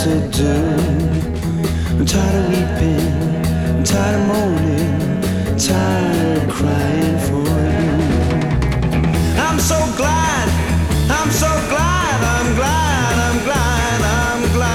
to do. I'm tired of weeping, I'm tired of moaning, tired of crying for